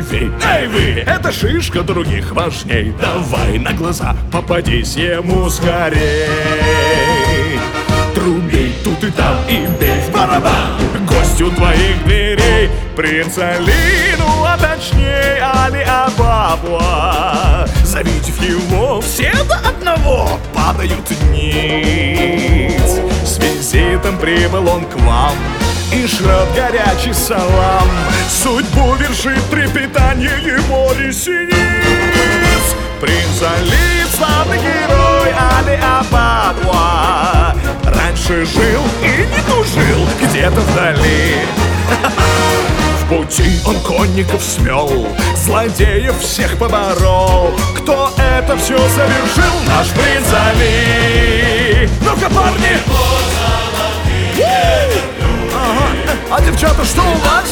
живей. Эй вы, эта шишка других важней. Давай на глаза попадись ему скорей. Труби тут и там и бей в барабан. Гость у твоих дверей, принц Алину, а точнее Али Абабуа. Завидев его, все до одного падают ниц. С визитом прибыл он к вам и шлет горячий салам. Судьбу вершит трепетание его ресниц. Принц Али, славный герой Али Абабуа, раньше жил и не тужил где-то вдали. В пути он конников смел, злодеев всех поборол. Кто это все совершил? Наш принц Али. Ну-ка, парни! Ага. А девчата, что у вас?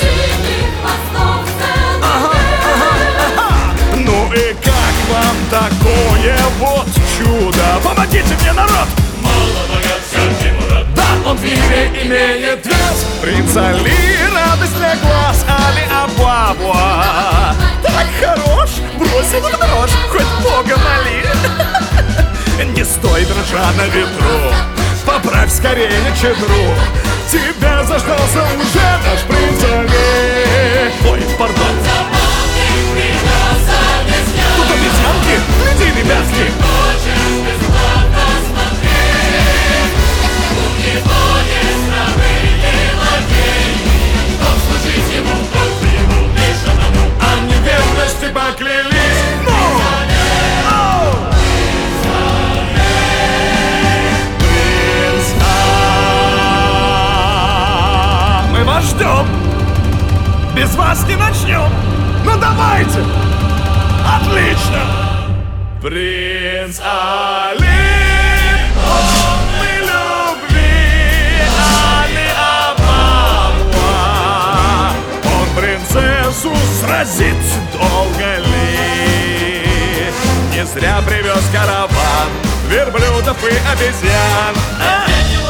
Ну и как вам такое вот чудо? Помогите мне, народ! Да, он в мире имеет вес. Принц Али, радость для глаз Али Абабуа. Так хорош, бросил в дрожь, хоть Бога моли. Не стой, дрожа на ветру, поправь скорее чедру. Тебя заждался уже наш принц Али. Ой, пардон. Тут обезьянки, гляди, ребятки. О неверности поклялись. Принц А. Мы вас ждем. Без вас не начнем. Ну давайте. Отлично. Принц Али, полный любви Али Абабуа. Он принцессу сразит долго ли? Не зря привез караван верблюдов и обезьян.